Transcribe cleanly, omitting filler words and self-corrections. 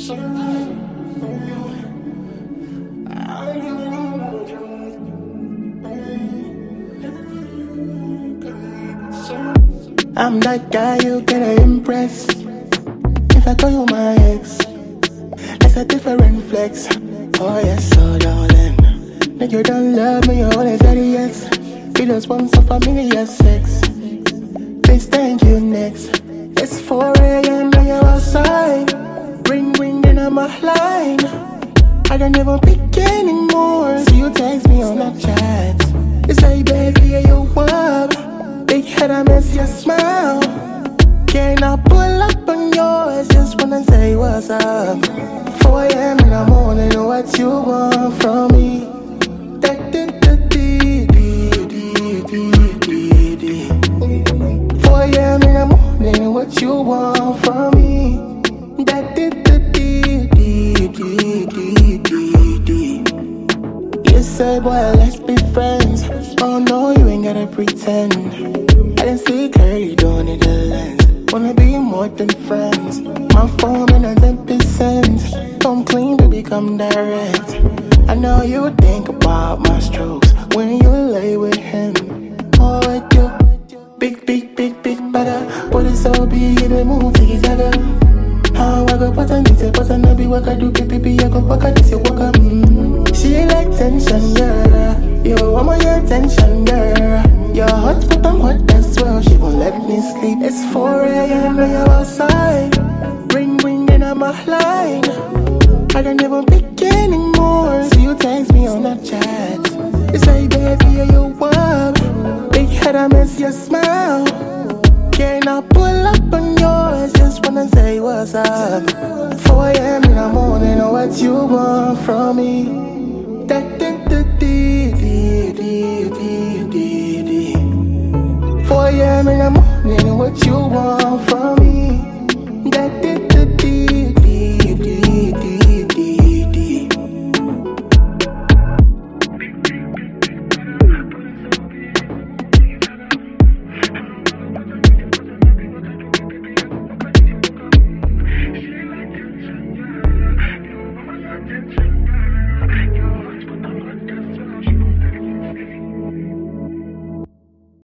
I'm that guy you gotta impress. If I call you my ex, that's a different flex. Oh yes, so darling. Nigga, you don't love me, you only said yes. You just want some familiar sex. Please thank you next. It's 4 a.m. and you're outside. Ring, ring, then I'm offline. I don't even pick anymore. So you text me on Snapchat. You say, baby, yeah, you up. Big head, I miss your smile. Can I pull up on yours? Just wanna say what's up. 4 a.m. in the morning, what you want from me? 4 a.m. in the morning, what you want from me? You say, boy, let's be friends. Oh no, you ain't gotta pretend. I didn't see clearly, don't need a lens. Wanna be more than friends. My phone in a 10%. Come clean, baby, come direct. I know you think about my strokes when you lay with him. Oh, with you, big, big, big, big better. What is so big, it move together. How I go put on this, put on be what I do, baby, I go fuck this, you walk up. She like tension, girl. You want my attention, girl. Your hot, but I'm hot as well. She won't let me sleep. It's 4 a.m. and you're outside. Ring, ring, then I'm offline. I don't even pick anymore. So you text me on Snapchat. You say, baby, are you up? Big head, I miss your smile. Can I pull up on yours? Just wanna say what's up. 4 a.m. in the morning, what you want from me? 4 a.m. in the morning, what you want from me?